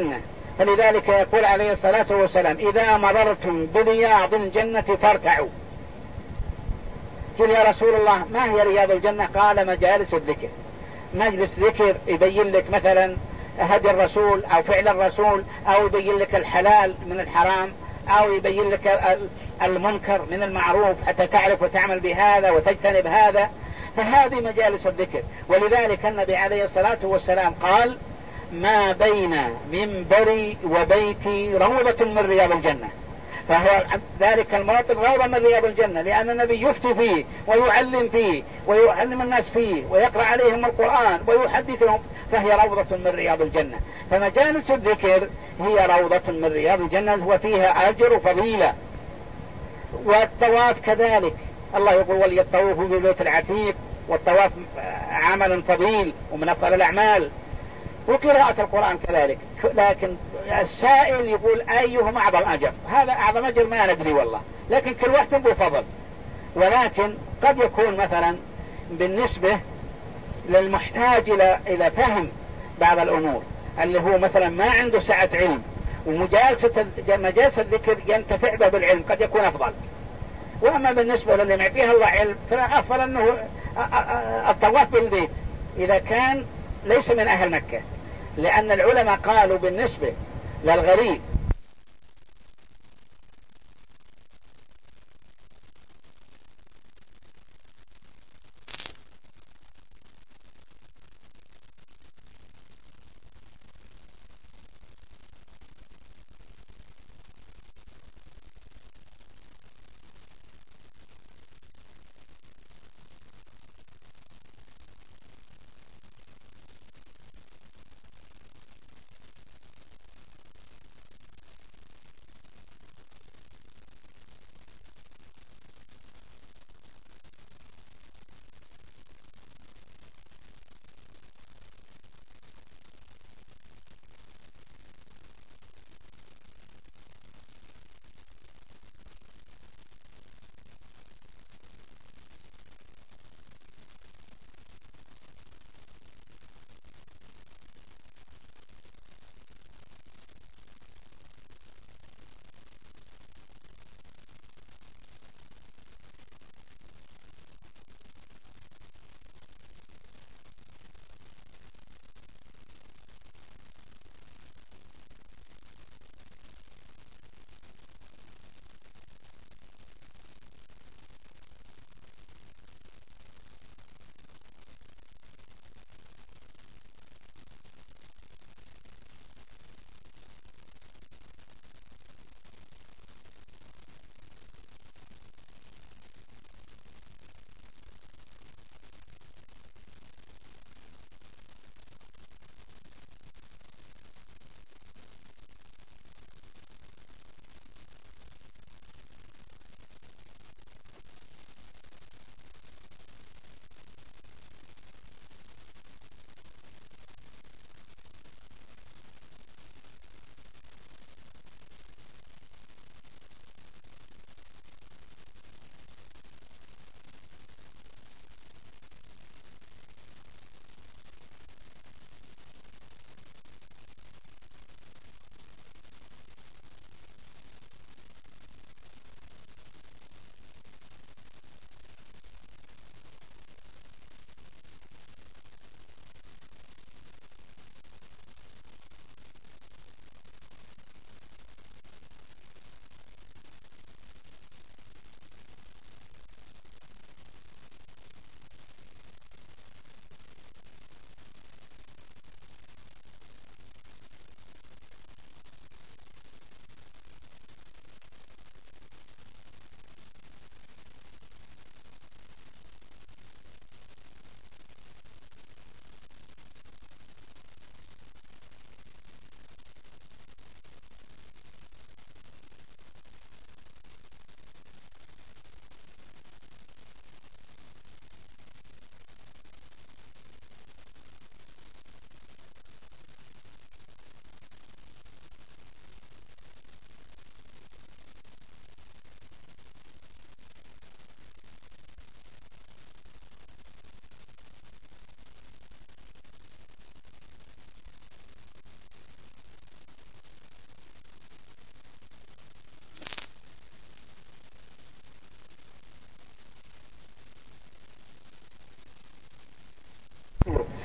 فلذلك يقول عليه الصلاة والسلام: إذا مررتم برياض الجنة فارتعوا. قيل: يا رسول الله ما هي رياض الجنة؟ قال: مجالس الذكر. مجلس ذكر يبين لك مثلا هدي الرسول أو فعل الرسول، أو يبين لك الحلال من الحرام، أو يبين لك المنكر من المعروف حتى تعرف وتعمل بهذا وتجتنب هذا، فهذه مجالس الذكر. ولذلك النبي عليه الصلاة والسلام قال: ما بين منبري وبيتي روضة من رياض الجنة. فهو ذلك الموطن روضة من رياض الجنة، لأن النبي يفتي فيه ويعلم فيه ويعلم الناس فيه ويقرأ عليهم القرآن ويحدثهم، فهي روضة من رياض الجنة. فمجالس الذكر هي روضة من رياض الجنة وفيها أجر وفضيلة. والطواف كذلك، الله يقول: وليطوفوا بالبيت العتيق، والطواف عمل فضيل ومن أفضل الأعمال، وقراءة القرآن كذلك. لكن السائل يقول: أيهم أعظم أجر؟ هذا أعظم أجر ما ندري والله، لكن كل واحد بفضل. ولكن قد يكون مثلا بالنسبة للمحتاج إلى فهم بعض الأمور، اللي هو مثلا ما عنده سعة علم، ومجالس الذكر ينتفع به بالعلم، قد يكون أفضل. وأما بالنسبة للي معطيها الله علم، فأفضل أنه الطواف بالبيت إذا كان ليس من أهل مكة، لأن العلماء قالوا بالنسبة للغريب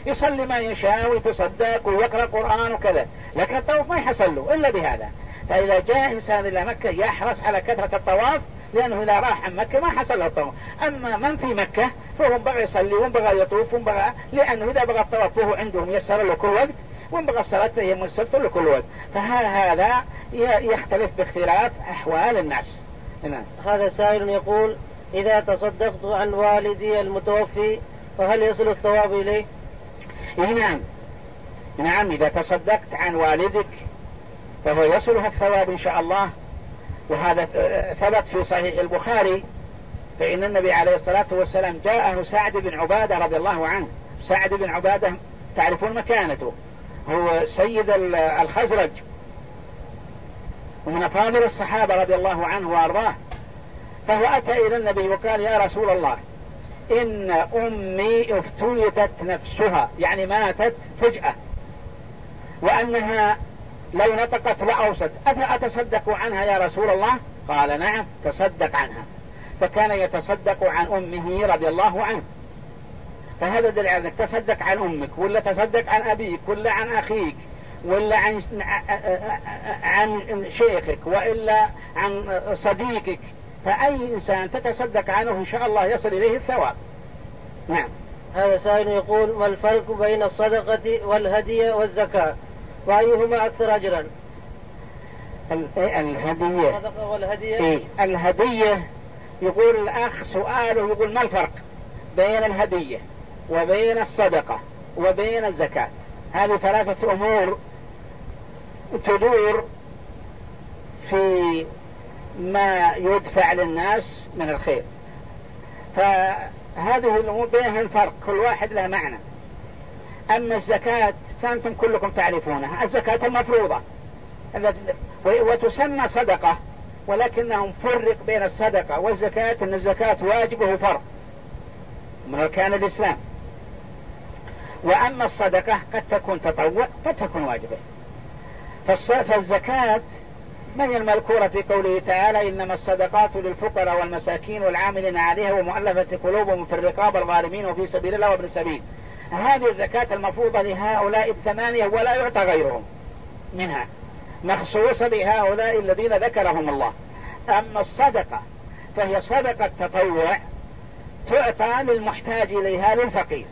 يصلي ما يشاء ويتصدق ويقرأ قرآن وكذا، لكن الطواف ما يحصل له إلا بهذا. فإذا جاء إنسان إلى مكة يحرص على كثرة الطواف، لأنه إذا راح عن مكة ما حصل له الطواف. أما من في مكة فهم بغى يصلي وبغى يطوف وبغى، لأنه إذا بغى الطواف فهو عندهم يسر له كل وقت، وإن بغى الصلاة فهي ميسرة له كل وقت. فهذا يختلف باختلاف أحوال الناس. نعم. هذا سائل يقول: إذا تصدقت عن والدي المتوفي فهل يصل الثواب إليه؟ نعم. نعم، إذا تصدقت عن والدك فهو يصلها الثواب إن شاء الله. وهذا ثبت في صحيح البخاري، فإن النبي عليه الصلاة والسلام جاءه سعد بن عبادة رضي الله عنه. سعد بن عبادة تعرفون مكانته، هو سيد الخزرج ومن أفاضل الصحابة رضي الله عنه وأرضاه. فهو أتى إلى النبي وقال: يا رسول الله، إن أمي افتلتت نفسها، يعني ماتت فجأة، وأنها لو نطقت لأوصت، أفأتصدق عنها يا رسول الله؟ قال: نعم، تصدق عنها. فكان يتصدق عن أمه رضي الله عنه. فهذا دليل على أنك تصدق عن أمك، ولا تصدق عن أبيك، ولا عن أخيك، ولا عن شيخك، وإلا عن صديقك. فأي إنسان تتصدق عنه إن شاء الله يصل إليه الثواب. نعم. هذا سائل يقول: ما الفرق بين الصدقة والهدية والزكاة، وأيهما أكثر أجرا؟ الهدية. الصدقة والهدية. الهدية يقول الأخ سؤاله، يقول: ما الفرق بين الهدية وبين الصدقة وبين الزكاة؟ هذه ثلاثة أمور تدور في ما يدفع للناس من الخير، فهذه الأمور بينها الفرق، كل واحد له معنى. أما الزكاة فأنتم كلكم تعرفونها، الزكاة المفروضة وتسمى صدقة، ولكنهم فرق بين الصدقة والزكاة، أن الزكاة واجبه فرض من أركان الإسلام، وأما الصدقة قد تكون تطوع قد تكون واجبة. فالزكاة من المذكورة في قوله تعالى: إنما الصدقات للفقراء والمساكين والعاملين عليها ومؤلفة قلوبهم في الرقاب الغارمين وفي سبيل الله وابن السبيل. هذه الزكاة المفروضة لهؤلاء الثمانية ولا يعطى غيرهم منها، مخصوصة بهؤلاء الذين ذكرهم الله. أما الصدقة فهي صدقة تطوع تعطى للمحتاج إليها، للفقير،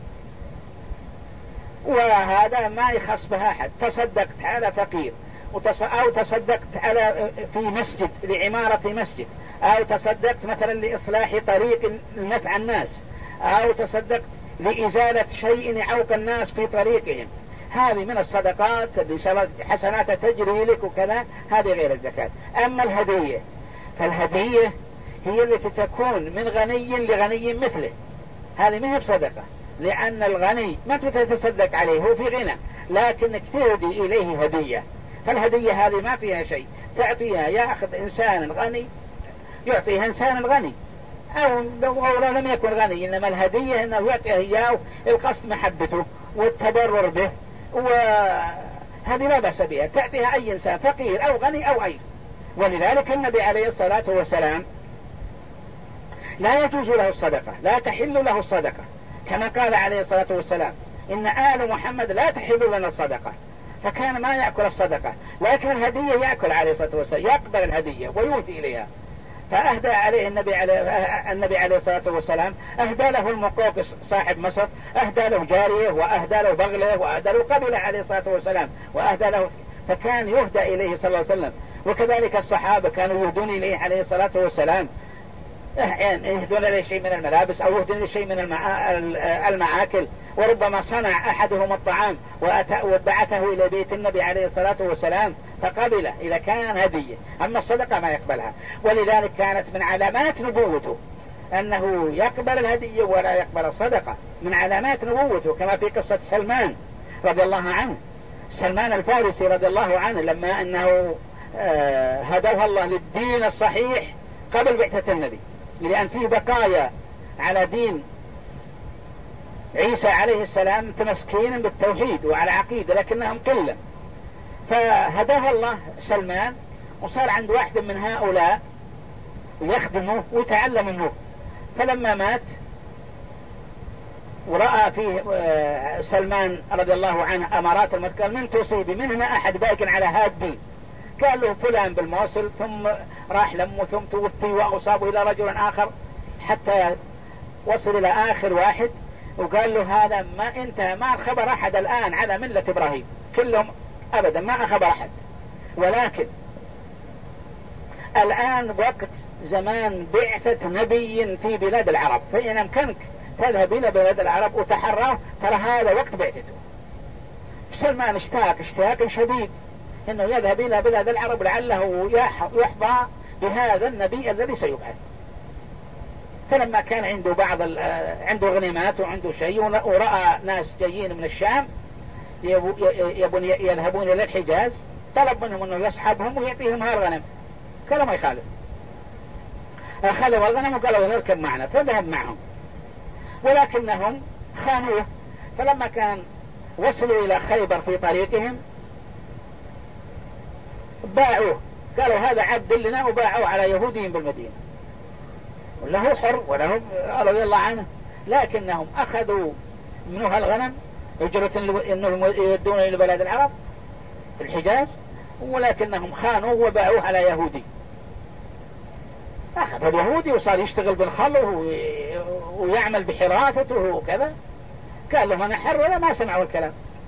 وهذا ما يخص بها أحد. تصدقت على فقير، أو تصدقت على في مسجد لعمارة مسجد، أو تصدقت مثلا لإصلاح طريق لنفع الناس، أو تصدقت لإزالة شيء يعوق الناس في طريقهم، هذه من الصدقات حسنات تجري لك وكذا، هذه غير الزكاة. أما الهدية فالهدية هي التي تكون من غني لغني مثله، هذه ما هي بصدقة، لأن الغني ما تتصدق عليه، هو في غنى، لكنك تهدي إليه هدية. فالهدية هذه ما فيها شيء، تعطيها يأخذ إنسان غني يعطيها إنسان غني، أو لم يكن غني، إنما الهدية أنه يعطيها إياه القصد محبته والتبرر به، وهذه لا بأس بها، تعطيها أي إنسان فقير أو غني أو أي. ولذلك النبي عليه الصلاة والسلام لا يجوز له الصدقة، لا تحل له الصدقة، كما قال عليه الصلاة والسلام: إن آل محمد لا تحل لنا الصدقة. فكان ما يأكل الصدقة، لكن الهدية يأكل عليه الصلاة والسلام، يقبل الهدية ويهدي إليها. فأهدى عليه النبي عليه الصلاة والسلام، أهدى له المقوقس صاحب مصر، أهدى له جارية، وأهدى له بغله، وأهدى له قبله عليه الصلاة والسلام، وأهدى له، فكان يهدى إليه صلى الله عليه وسلم. وكذلك الصحابة كانوا يهدون إليه عليه الصلاة والسلام، يعني يهدون إليه شيء من الملابس، أو يهدون إليه شيء من المعاكل، وربما صنع أحدهم الطعام وبعثه إلى بيت النبي عليه الصلاة والسلام فقبله إذا كان هدية. أما الصدقة ما يقبلها، ولذلك كانت من علامات نبوته أنه يقبل الهدية ولا يقبل الصدقة، من علامات نبوته، كما في قصة سلمان رضي الله عنه، سلمان الفارسي رضي الله عنه، لما أنه هدوها الله للدين الصحيح قبل بعثة النبي، لأن فيه بقايا على دين عيسى عليه السلام متمسكين بالتوحيد وعلى عقيدة، لكنهم قلة، فهداه الله سلمان، وصار عند واحد من هؤلاء يخدمه ويتعلم منه. فلما مات ورأى فيه سلمان رضي الله عنه أمارات الموت، قال من تصيب مننا أحد باق على هادي؟ قال له فلان بالموصل، ثم راح لمه، ثم توفي وأصاب إلى رجل آخر حتى وصل إلى آخر واحد، وقال له هذا ما انتهى، ما خبر أحد الآن على ملة إبراهيم، كلهم أبدا ما خبر أحد. ولكن الآن وقت زمان بعثة نبي في بلاد العرب، فإن أمكنك تذهب إلى بلاد العرب وتحراه، ترى هذا وقت بعثته. سلمان اشتاق شديد انه يذهب الى بلاد العرب لعله يحظى بهذا النبي الذي سيبعث. فلما كان عنده عنده غنيمات وعنده شيء، ورأى ناس جايين من الشام يذهبون الى الحجاز، طلب منهم انه يصحبهم ويعطيهم هالغنم. قالوا ما يخالف، اخذوا الغنم وقالوا نركب معنا، فذهب معهم، ولكنهم خانوه. فلما كان وصلوا إلى خيبر في طريقهم باعوه، قالوا هذا عبد لنا، وباعوه على يهودين بالمدينة، وله حر وله رضي الله عنه، لكنهم أخذوا منه الغنم أجرة أنهم يودون إلى بلاد العرب في الحجاز، ولكنهم خانوا وباعوه على يهودي. أخذ اليهودي وصار يشتغل بالخلو ويعمل بحرافته وكذا. قال لهم أنا حر، ولا ما سمعوا الكلام.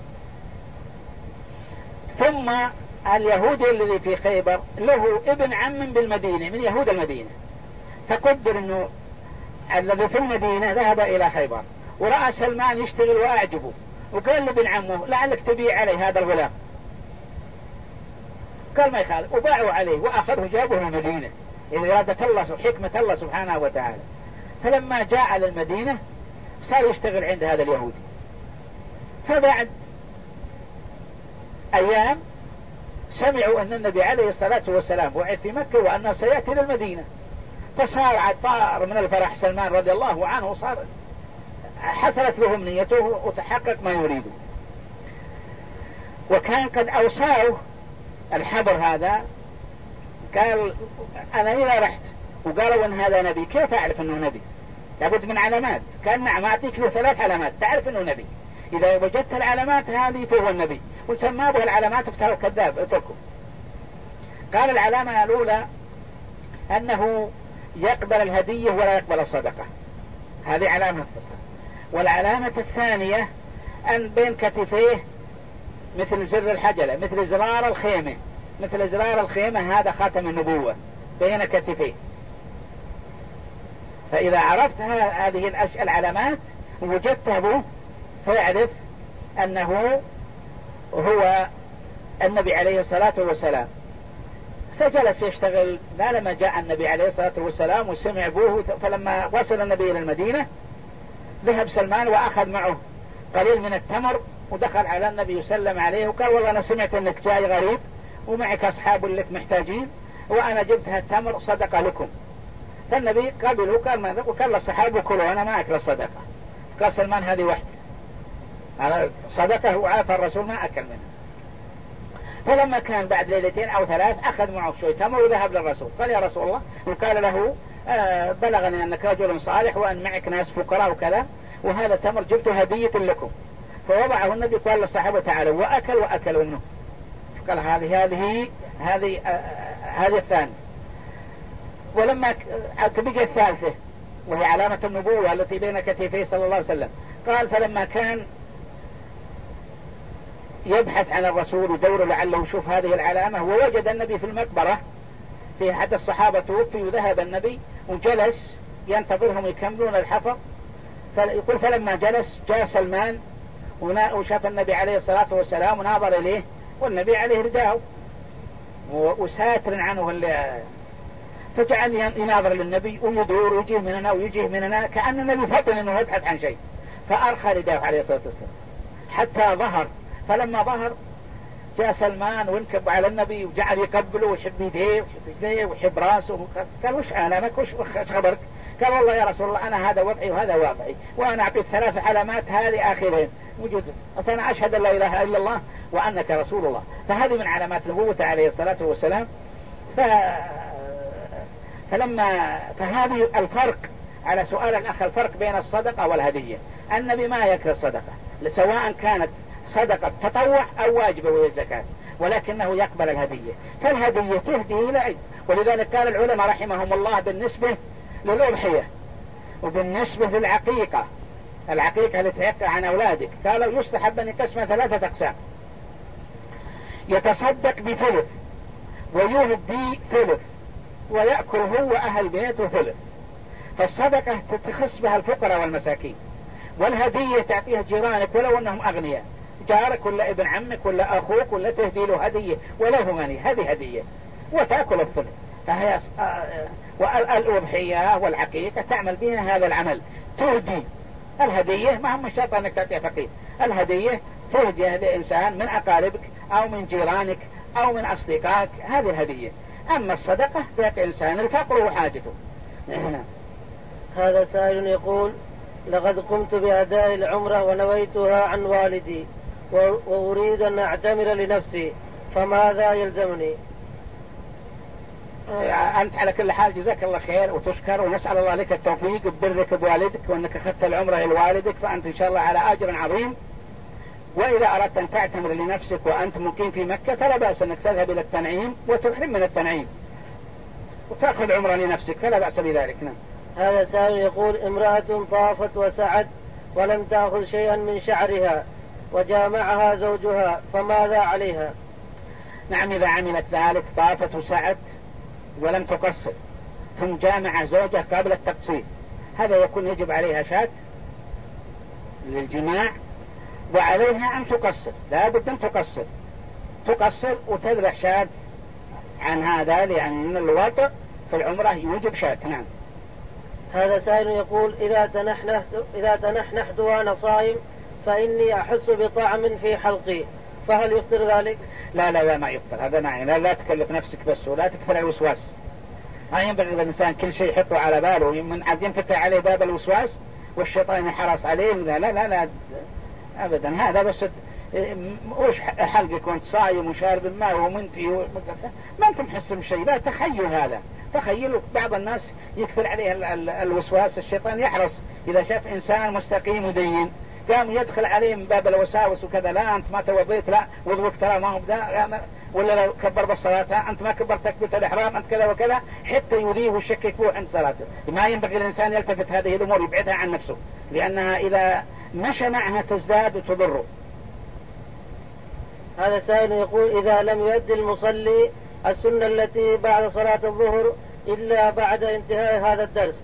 ثم اليهودي الذي في خيبر له ابن عم بالمدينة من يهود المدينة، فقدر أنه الذي في المدينة ذهب إلى خيبر ورأى سلمان يشتغل وأعجبه، وقال لابن عمه لعلك تبيع علي هذا الغلام. قال ما يخالف، وباعوا عليه وأخذه جابه المدينة، إرادة الله وحكمة الله سبحانه وتعالى. فلما جاء للمدينة صار يشتغل عند هذا اليهودي. فبعد أيام سمعوا أن النبي عليه الصلاة والسلام وعد في مكة وأنه سيأتي للمدينة، فصار عطار من الفرح سلمان رضي الله عنه، صار حصلت له أمنيته وتحقق ما يريده. وكان قد أوصاه الحبر هذا، قال أنا إذا رحت وقالوا أن هذا نبي كيف أعرف أنه نبي؟ لابد من علامات. كان نعم أعطيك له 3 علامات تعرف أنه نبي، إذا وجدت العلامات هذه فهو النبي. وسماه به العلامات افتروا كذاب اتركوا. قال العلامة الأولى أنه يقبل الهدية ولا يقبل الصدقة، هذه علامة بصر. والعلامة الثانية أن بين كتفيه مثل زر الحجلة، مثل زرار الخيمة، مثل زرار الخيمة، هذا خاتم النبوة بين كتفيه. فإذا عرفت هذه العلامات ووجدته به فيعرف أنه هو النبي عليه الصلاة والسلام. فجلس يشتغل لما جاء النبي عليه الصلاة والسلام وسمع بوه. فلما وصل النبي إلى المدينة ذهب سلمان وأخذ معه قليل من التمر، ودخل على النبي يسلم عليه وقال والله أنا سمعت أنك جاي غريب ومعك أصحاب لك محتاجين، وأنا جبت هالتمر صدقة لكم. فالنبي قبل وقال ماذا؟ وقال للصحابة كلوا أنا ما أكل الصدقة. قال سلمان هذه واحدة، أنا صدقة وعافى الرسول ما أكل منها. فلما كان بعد 2 ليلة أو 3 أخذ معه شوي تمر وذهب للرسول، قال يا رسول الله، وقال له بلغني أنك رجل صالح وأن معك ناس فقراء وكذا، وهذا تمر جبته هدية لكم. فوضعه النبي قال للصحابة تعالوا، وأكلوا منه. قال هذه الثانية. ولما بقي الثالثة وهي علامة النبوة التي بين كتفيه صلى الله عليه وسلم، قال فلما كان يبحث عن الرسول ودوره لعله يشوف هذه العلامة، ووجد النبي في المقبرة في أحد الصحابة توفي، وذهب النبي وجلس ينتظرهم يكملون الحفر. فيقول فلما جلس جاء سلمان وشاف النبي عليه الصلاة والسلام وناظر إليه، والنبي عليه رداه وساتر عنه فجعل يناظر للنبي ويدور ويجيه من هنا ويجيه من هنا، كأن النبي فطن أنه يبحث عن شيء، فأرخى رداه عليه الصلاة والسلام حتى ظهر. فلما ظهر جاء سلمان وانكب على النبي وجعل يقبله ويحب يديه ويحب راسه. قال وش علامك وش خبرك؟ قال والله يا رسول الله أنا هذا وضعي وهذا وضعي، وأنا أعطي 3 علامات هذه آخرين وجزء، فأنا أشهد أن لا إله إلا الله وأنك رسول الله. فهذه من علامات نبوته عليه الصلاة والسلام. فهذه الفرق على سؤال الأخ الفرق بين الصدقة والهدية. النبي ما يكره الصدقة سواء كانت صدقة تطوع أو واجبة وهي الزكاة، ولكنه يقبل الهدية، فالهدية تهدي إلى عيد. ولذلك قال العلماء رحمهم الله بالنسبة للأضحية وبالنسبة للعقيقة، العقيقة اللي تعقى عن أولادك، قالوا يستحب أن يقسم 3 أقسام: يتصدق بثلث، ويهدي ثلث، ويأكل هو أهل بيته ثلث. فالصدقة تخص بها الفقراء والمساكين، والهدية تعطيها جيرانك ولو أنهم أغنياء، جارك ولا ابن عمك ولا أخوك، ولا تهدي له هدية ولو هو غني، هذه هدية وتأكل الثلث. فهي الأضحية والعقيقة تعمل بها هذا العمل، تهدي. الهدية ما هم شرط أنك تعطيها فقير، الهدية تهدي هذا إنسان من أقاربك أو من جيرانك أو من أصدقائك، هذه الهدية. أما الصدقة تعطي إنسان الفقر وحاجته. هذا سائل يقول: لقد قمت بأداء العمرة ونويتها عن والدي وأريد أن أعتمر لنفسي، فماذا يلزمني؟ أنت على كل حال جزاك الله خير وتشكر، ونسأل الله لك التوفيق ببرك بوالدك، وأنك أخذت العمرة لوالدك، فأنت إن شاء الله على أجر عظيم. وإذا أردت أن تعتمر لنفسك وأنت مقيم في مكة فلا بأس أنك تذهب إلى التنعيم وتحرم من التنعيم وتأخذ عمرة لنفسك، فلا بأس بذلك. نعم. هذا سائل يقول: امرأة طافت وسعت ولم تأخذ شيئا من شعرها وجامعها زوجها، فماذا عليها؟ نعم، إذا عملت ذلك، طافت وسعت ولم تقصر ثم جامع زوجها قبل التقصير، هذا يكون يجب عليها شاة للجماع، وعليها أن تقصر، لا بد أن تقصر وتذبح شاة عن هذا، لأن الوطء في العمرة يوجب شاة. نعم. هذا سائل يقول: إذا تنحنحت وأنا صائم فإني أحس بطعم في حلقي، فهل يفطر ذلك؟ لا ما يفطر، هذا معنى لا تكلف نفسك بس، ولا تكثر الوسواس. ما ينبغي الإنسان كل شيء يحطه على باله، من عاد ينفتح عليه باب الوسواس والشيطان يحرص عليه. لا أبدا، هذا بس وش حلقك وانت صايم وشارب الماء ومنتي ما انت محس بشيء. لا تخيل، هذا تخيل. بعض الناس يكثر عليه الوسواس، الشيطان يحرص إذا شاف إنسان مستقيم ودين قام يدخل عليه من باب الوساوس وكذا: لا أنت ما توضيت، لا وضوك ترى ما هو بدا، ولا لو كبر بالصلاة أنت ما كبرت تكبيرة الإحرام، أنت كذا وكذا، حتى يذيه ويشكك فيه عند صلاته. ما ينبغي الإنسان يلتفت هذه الأمور، يبعدها عن نفسه، لأنها إذا مشى معها تزداد وتضره. هذا سائل يقول: إذا لم يؤدي المصلي السنة التي بعد صلاة الظهر إلا بعد انتهاء هذا الدرس،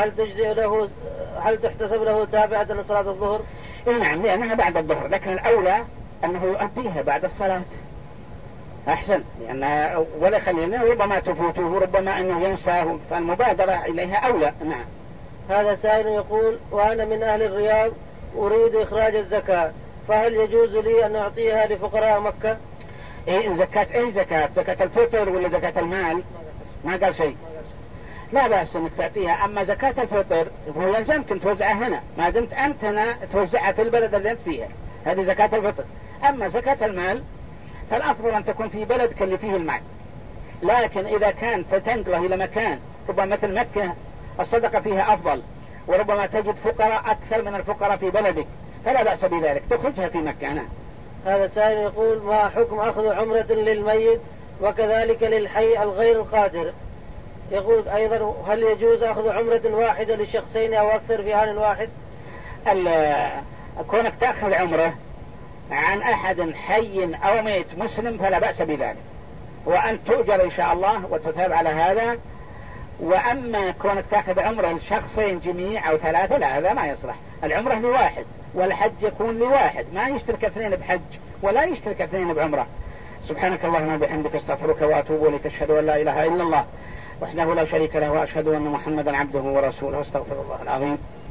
هل تحتسب له تابعة لصلاة الظهر؟ نعم، لأنها بعد الظهر، لكن الأولى أنه يؤديها بعد الصلاة أحسن، لأن ولا خلينا ربما تفوته وربما أنه ينساه، فالمبادرة إليها أولى. نعم. هذا سائل يقول: وأنا من أهل الرياض أريد إخراج الزكاة، فهل يجوز لي أن أعطيها لفقراء مكة؟ زكاة أي زكاة؟ زكاة الفطر ولا زكاة المال؟ ما قال شيء. لا بأس أنك تعطيها. أما زكاة الفطر هو يلزمك توزعها هنا، ما دمت أنت هنا توزعها في البلد اللي أنت فيها، هذه زكاة الفطر. أما زكاة المال فالأفضل أن تكون في بلدك اللي فيه المال، لكن إذا كان فتنقله إلى مكان ربما مثل مكة الصدقة فيها أفضل، وربما تجد فقراء أكثر من الفقراء في بلدك، فلا بأس بذلك، تخرجها في مكة. أنا. هذا سائل يقول: ما حكم أخذ عمرة للميت وكذلك للحي الغير القادر؟ يقول أيضا: هل يجوز أخذ عمرة واحدة للشخصين أو أكثر في آن واحد؟ كونك تأخذ عمرة عن أحد حي أو ميت مسلم فلا بأس بذلك، وأن تؤجر إن شاء الله وتثاب على هذا. وأما كونك تأخذ عمرة لشخصين جميع أو 3 لا، هذا ما يصلح. العمرة لواحد والحج يكون لواحد، ما يشترك 2 بحج ولا يشترك 2 بعمرة. سبحانك اللهم وبحمدك، استغفرك وأتوب إليك، أشهد أن لا إله إلا الله وحده لا شريك له، وأشهد أن محمدا عبده ورسوله، استغفر الله العظيم.